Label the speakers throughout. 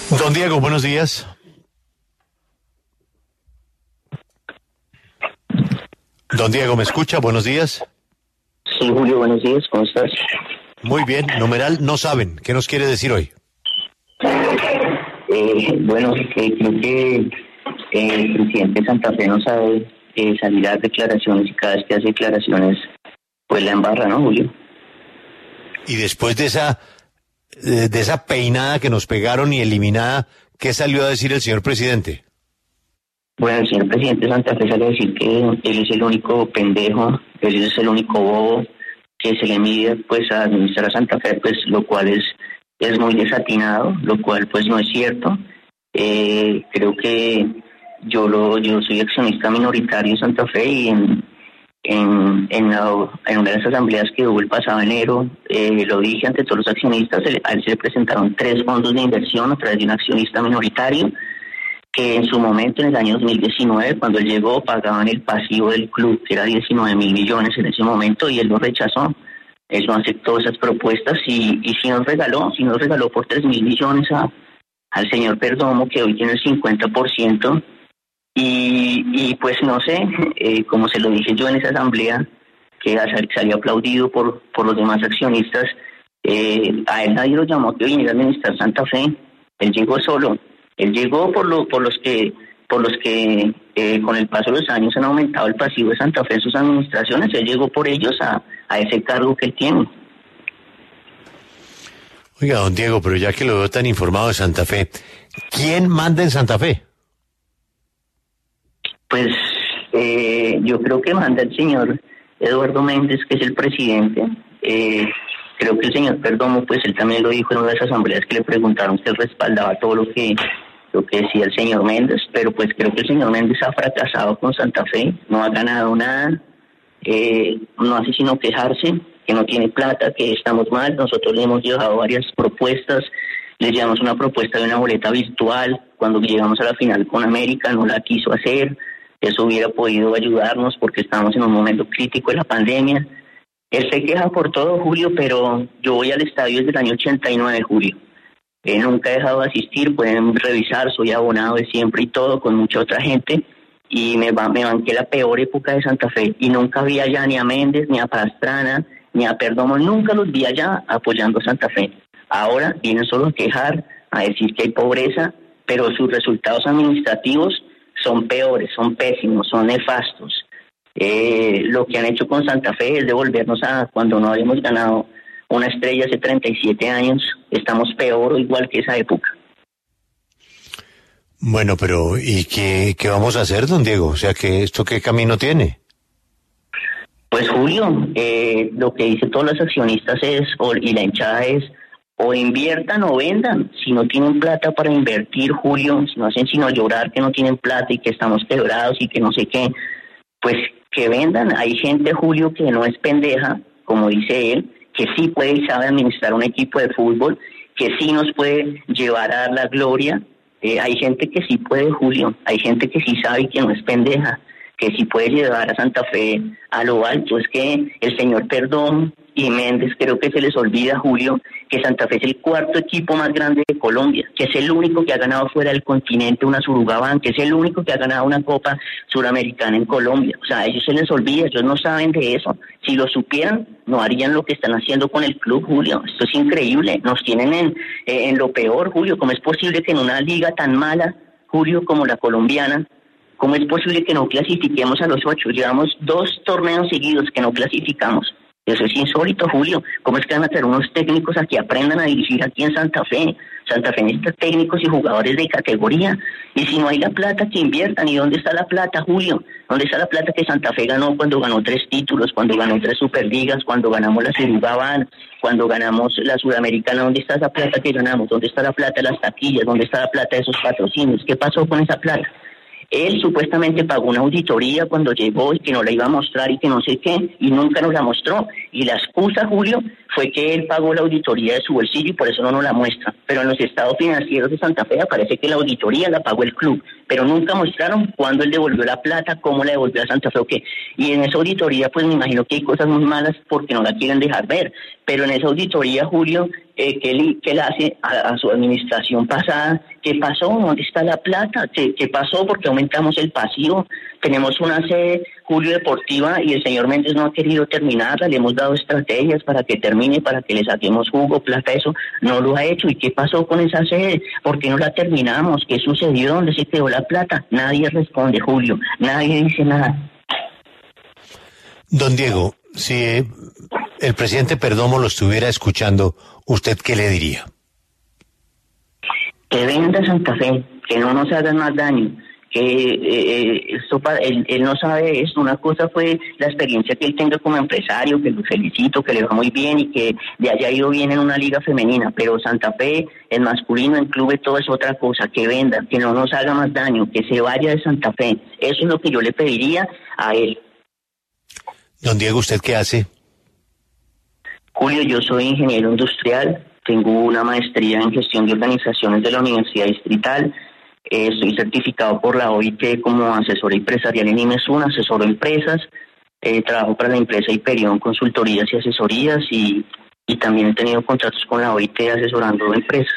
Speaker 1: Don Diego, buenos días. Don Diego, ¿me escucha? Buenos días.
Speaker 2: Sí, Julio, buenos días, ¿cómo estás?
Speaker 1: Muy bien, numeral no saben. ¿Qué nos quiere decir hoy?
Speaker 2: Creo que el presidente de Santa Fe no sabe salir a dar declaraciones y cada vez que hace declaraciones, pues la embarra, ¿no, Julio?
Speaker 1: Y después de esa peinada que nos pegaron y eliminada, ¿qué salió a decir el señor presidente?
Speaker 2: Bueno, el señor presidente de Santa Fe sale a decir que él es el único pendejo, él es el único bobo que se le mide pues a administrar a Santa Fe, pues lo cual es muy desatinado, lo cual pues no es cierto. Creo que yo soy accionista minoritario en Santa Fe y en una de las asambleas que hubo el pasado enero, lo dije ante todos los accionistas, a él se le presentaron 3 fondos de inversión a través de un accionista minoritario, que en su momento, en el año 2019, cuando él llegó, pagaban el pasivo del club, que era 19 mil millones en ese momento, y él lo rechazó. Él no aceptó esas propuestas y sí nos regaló por 3 mil millones al señor Perdomo, que hoy tiene el 50%, y pues no sé, como se lo dije yo en esa asamblea, que salió aplaudido por los demás accionistas, a él nadie lo llamó que viniera a administrar Santa Fe, él llegó solo. Él llegó por los que con el paso de los años han aumentado el pasivo de Santa Fe en sus administraciones. Él llegó por ellos a ese cargo que él tiene.
Speaker 1: Oiga, don Diego, pero ya que lo veo tan informado de Santa Fe, ¿quién manda en Santa Fe?
Speaker 2: Pues yo creo que manda el señor Eduardo Méndez, que es el presidente. Creo que el señor Perdomo, pues él también lo dijo en una de las asambleas que le preguntaron que él respaldaba todo lo que decía el señor Méndez, pero pues creo que el señor Méndez ha fracasado con Santa Fe, no ha ganado nada, no hace sino quejarse, que no tiene plata, que estamos mal. Nosotros le hemos llevado varias propuestas, le llevamos una propuesta de una boleta virtual, cuando llegamos a la final con América no la quiso hacer, eso hubiera podido ayudarnos porque estábamos en un momento crítico de la pandemia. Él se queja por todo, Julio, pero yo voy al estadio desde el año 89, Julio. Nunca he dejado de asistir, pueden revisar, soy abonado de siempre y todo, con mucha otra gente, y me banqué la peor época de Santa Fe, y nunca vi allá ni a Méndez, ni a Pastrana, ni a Perdomo, nunca los vi allá apoyando a Santa Fe. Ahora vienen solo a quejar, a decir que hay pobreza, pero sus resultados administrativos son peores, son pésimos, son nefastos. Lo que han hecho con Santa Fe es devolvernos a cuando no habíamos ganado una estrella hace 37 años, estamos peor o igual que esa época.
Speaker 1: Bueno, pero ¿y qué vamos a hacer, don Diego? O sea, ¿esto qué camino tiene?
Speaker 2: Pues Julio, lo que dicen todos los accionistas y la hinchada es, o inviertan o vendan. Si no tienen plata para invertir, Julio, si no hacen sino llorar que no tienen plata y que estamos quebrados y que no sé qué, pues que vendan. Hay gente, Julio, que no es pendeja, como dice él, que sí puede y sabe administrar un equipo de fútbol, que sí nos puede llevar a dar la gloria. Hay gente que sí puede, Julio, hay gente que sí sabe y que no es pendeja, que sí puede llevar a Santa Fe a lo alto. Es que el señor Perdón y Méndez, creo que se les olvida, Julio, que Santa Fe es el 4º equipo más grande de Colombia, que es el único que ha ganado fuera del continente una Surugabán, que es el único que ha ganado una Copa Suramericana en Colombia. O sea, a ellos se les olvida, ellos no saben de eso. Si lo supieran, no harían lo que están haciendo con el club, Julio. Esto es increíble, nos tienen en lo peor, Julio. ¿Cómo es posible que en una liga tan mala, Julio, como la colombiana, cómo es posible que no clasifiquemos a los 8? Llevamos 2 torneos seguidos que no clasificamos. Eso es insólito, Julio. ¿Cómo es que van a tener unos técnicos aquí aprendan a dirigir aquí en Santa Fe? Santa Fe necesita técnicos y jugadores de categoría. Y si no hay la plata, que inviertan. ¿Y dónde está la plata, Julio? ¿Dónde está la plata que Santa Fe ganó cuando ganó 3 títulos, cuando ganó 3 Superligas, cuando ganamos la Surugabán, cuando ganamos la Sudamericana? ¿Dónde está esa plata que ganamos? ¿Dónde está la plata de las taquillas? ¿Dónde está la plata de esos patrocinios? ¿Qué pasó con esa plata? Él supuestamente pagó una auditoría cuando llegó y que no la iba a mostrar y que no sé qué, y nunca nos la mostró. Y la excusa, Julio, fue que él pagó la auditoría de su bolsillo y por eso no nos la muestra. Pero en los estados financieros de Santa Fe aparece que la auditoría la pagó el club, pero nunca mostraron cuándo él devolvió la plata, cómo la devolvió a Santa Fe o qué. Y en esa auditoría pues me imagino que hay cosas muy malas porque no la quieren dejar ver. Pero en esa auditoría, Julio, que él hace a su administración pasada, ¿qué pasó? ¿Dónde está la plata? ¿Qué pasó? Porque aumentamos el pasivo. Tenemos una sede, Julio, deportiva, y el señor Méndez no ha querido terminarla. Le hemos dado estrategias para que termine, para que le saquemos jugo, plata, eso no lo ha hecho. ¿Y qué pasó con esa sede? ¿Por qué no la terminamos? ¿Qué sucedió? ¿Dónde se quedó la plata? Nadie responde, Julio. Nadie dice nada.
Speaker 1: Don Diego, si el presidente Perdomo lo estuviera escuchando, ¿usted qué le diría?
Speaker 2: Que venda Santa Fe, que no nos hagan más daño, que él no sabe eso. Una cosa fue la experiencia que él tenga como empresario, que lo felicito, que le va muy bien y que le haya ido bien en una liga femenina, pero Santa Fe, el masculino en clubes, todo es otra cosa. Que venda, que no nos haga más daño, que se vaya de Santa Fe. Eso es lo que yo le pediría a él.
Speaker 1: Don Diego, ¿usted qué hace?
Speaker 2: Julio, yo soy ingeniero industrial, tengo una maestría en gestión de organizaciones de la Universidad Distrital, estoy certificado por la OIT como asesor empresarial en IMESUN, asesoro empresas, trabajo para la empresa Hyperion Consultorías y Asesorías y también he tenido contratos con la OIT asesorando empresas.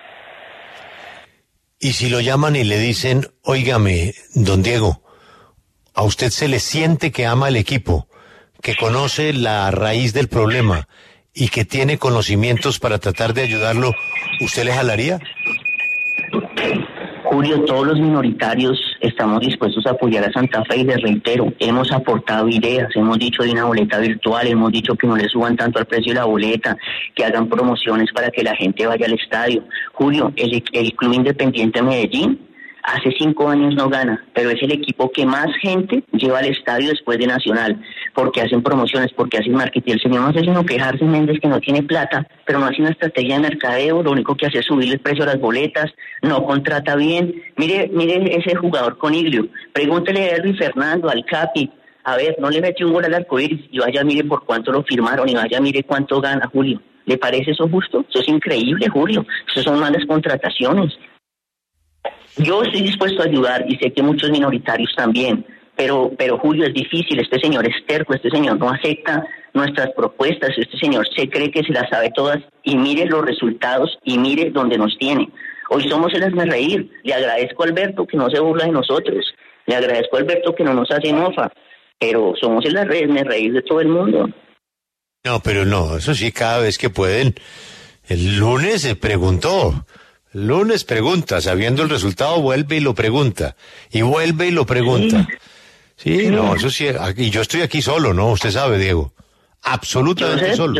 Speaker 1: Y si lo llaman y le dicen, óigame, don Diego, a usted se le siente que ama el equipo, que conoce la raíz del problema y que tiene conocimientos para tratar de ayudarlo, ¿usted le jalaría?
Speaker 2: Julio, todos los minoritarios estamos dispuestos a apoyar a Santa Fe y les reitero, hemos aportado ideas, hemos dicho de una boleta virtual, hemos dicho que no le suban tanto al precio de la boleta, que hagan promociones para que la gente vaya al estadio. Julio, el Club Independiente Medellín hace 5 años no gana, pero es el equipo que más gente lleva al estadio después de Nacional, porque hacen promociones, porque hacen marketing. El señor no hace sino quejarse, Méndez, que no tiene plata, pero no hace una estrategia de mercadeo, lo único que hace es subir el precio a las boletas, no contrata bien. Mire ese jugador Coniglio, pregúntele a Luis Fernando, al Capi, a ver, no le metió un gol al arcoíris, y vaya mire por cuánto lo firmaron, y vaya mire cuánto gana, Julio. ¿Le parece eso justo? Eso es increíble, Julio, eso son malas contrataciones. Yo estoy dispuesto a ayudar y sé que muchos minoritarios también, pero Julio, es difícil, este señor es terco, este señor no acepta nuestras propuestas, este señor se cree que se las sabe todas y mire los resultados y mire dónde nos tiene. Hoy somos el hazmerreír, le agradezco a Alberto que no se burla de nosotros, le agradezco a Alberto que no nos hace mofa, pero somos el hazmerreír de todo el mundo.
Speaker 1: No, pero no, eso sí, cada vez que pueden. El lunes se preguntó. El lunes pregunta, sabiendo el resultado, vuelve y lo pregunta. Y vuelve y lo pregunta. Sí, no, eso sí. Y yo estoy aquí solo, ¿no? Usted sabe, Diego. Absolutamente solo.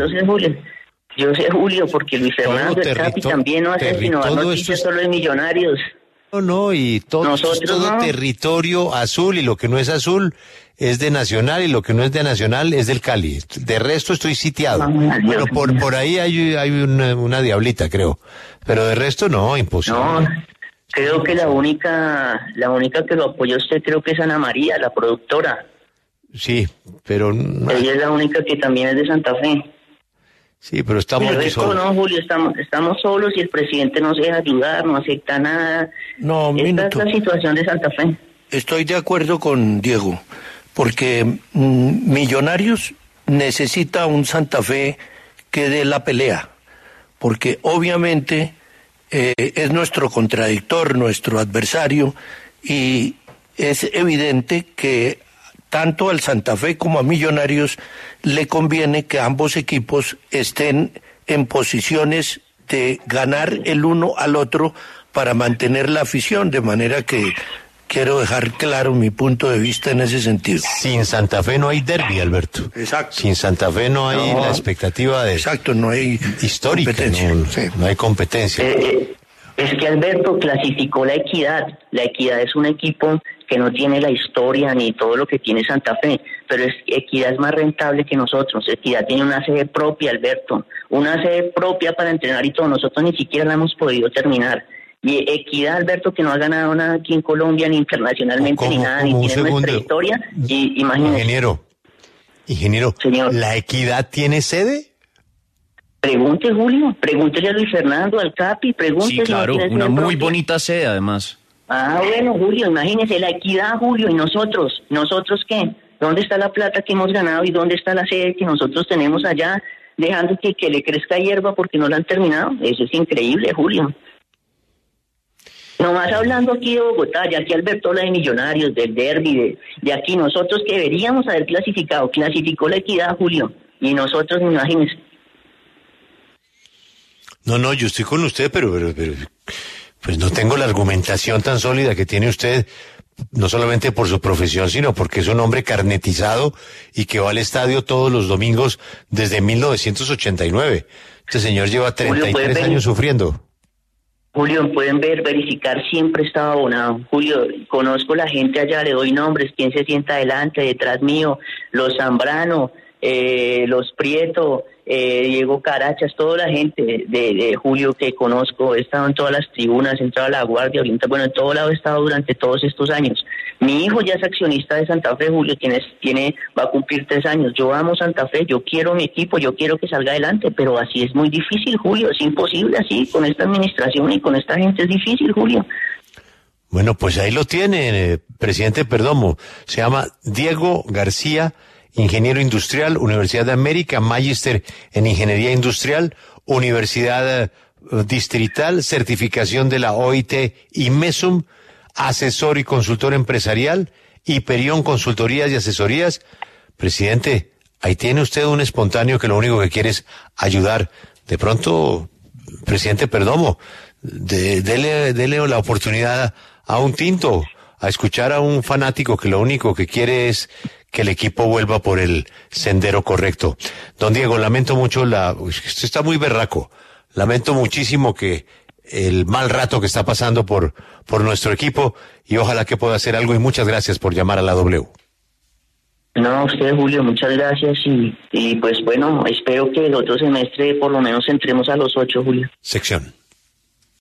Speaker 2: Yo sé, Julio, porque Luis Fernando, el Capi, también no hace sino dar noticias solo de Millonarios.
Speaker 1: No, y todo
Speaker 2: no.
Speaker 1: Territorio azul, y lo que no es azul es de Nacional, y lo que no es de Nacional es del Cali. De resto estoy sitiado. Bueno, por ahí hay una diablita, creo. Pero de resto no, imposible.
Speaker 2: No, creo que la única que lo apoya usted creo que es Ana María, la productora.
Speaker 1: Sí, pero...
Speaker 2: Ella es la única que también es de Santa Fe.
Speaker 1: Sí, pero estamos aquí solos.
Speaker 2: No, Julio, estamos solos y el presidente no se deja ayudar, no acepta nada.
Speaker 3: No,
Speaker 2: esta es la situación de Santa Fe.
Speaker 3: Estoy de acuerdo con Diego, porque Millonarios necesita un Santa Fe que dé la pelea, porque obviamente es nuestro contradictor, nuestro adversario, y es evidente que tanto al Santa Fe como a Millonarios le conviene que ambos equipos estén en posiciones de ganar el uno al otro para mantener la afición, de manera que quiero dejar claro mi punto de vista en ese sentido.
Speaker 1: Sin Santa Fe no hay derbi, Alberto.
Speaker 3: Exacto.
Speaker 1: Sin Santa Fe no hay la expectativa de...
Speaker 3: Exacto, no hay
Speaker 1: histórica, competencia. No hay competencia.
Speaker 2: Es que Alberto clasificó la Equidad. La Equidad es un equipo que no tiene la historia ni todo lo que tiene Santa Fe, pero Equidad es más rentable que nosotros. Equidad tiene una sede propia, Alberto, una sede propia para entrenar y todo. Nosotros ni siquiera la hemos podido terminar. Y Equidad, Alberto, que no ha ganado nada aquí en Colombia, ni internacionalmente, ni nada, ni tiene nuestra historia. Y imagínese.
Speaker 1: Ingeniero,
Speaker 2: Señor.
Speaker 1: ¿La Equidad tiene sede?
Speaker 2: Pregunte, Julio, pregúntele a Luis Fernando, al Capi, pregúntele.
Speaker 4: Sí, claro, una muy bonita sede además.
Speaker 2: Bueno, Julio, imagínese la equidad, Julio, y nosotros ¿qué? ¿Dónde está la plata que hemos ganado y dónde está la sede que nosotros tenemos allá, dejando que le crezca hierba porque no la han terminado? Eso es increíble, Julio. Nomás hablando aquí de Bogotá, ya aquí Alberto habla de Millonarios, del derbi, de aquí nosotros que deberíamos haber clasificó la equidad, Julio, y nosotros, imagínense.
Speaker 1: No, yo estoy con usted, pero pues no tengo la argumentación tan sólida que tiene usted, no solamente por su profesión, sino porque es un hombre carnetizado y que va al estadio todos los domingos desde 1989. Este señor lleva 33 años sufriendo.
Speaker 2: Julio, pueden verificar, siempre estaba abonado. Julio, conozco la gente allá, le doy nombres, quién se sienta adelante, detrás mío, los Zambrano, los Prieto, Diego Carachas, toda la gente de Julio que conozco. He estado en todas las tribunas, he entrado a La Guardia Oriental, bueno, en todo lado he estado durante todos estos años. Mi hijo ya es accionista de Santa Fe, Julio, va a cumplir 3 años. Yo amo Santa Fe, yo quiero mi equipo, yo quiero que salga adelante, pero así es muy difícil, Julio, es imposible así, con esta administración y con esta gente es difícil, Julio.
Speaker 1: Bueno, pues ahí lo tiene, presidente Perdomo. Se llama Diego García, ingeniero industrial, Universidad de América, magíster en ingeniería industrial, Universidad Distrital, certificación de la OIT y MESUM, asesor y consultor empresarial, Hiperión Consultorías y Asesorías. Presidente, ahí tiene usted un espontáneo que lo único que quiere es ayudar. De pronto, presidente Perdomo, dele la oportunidad a un tinto, a escuchar a un fanático que lo único que quiere es que el equipo vuelva por el sendero correcto. Don Diego, lamento mucho usted está muy berraco. Lamento muchísimo que el mal rato que está pasando por nuestro equipo y ojalá que pueda hacer algo y muchas gracias por llamar a la W.
Speaker 2: No, a usted, Julio, muchas gracias y pues bueno, espero que el otro semestre por lo menos entremos a los 8, Julio.
Speaker 1: Sección.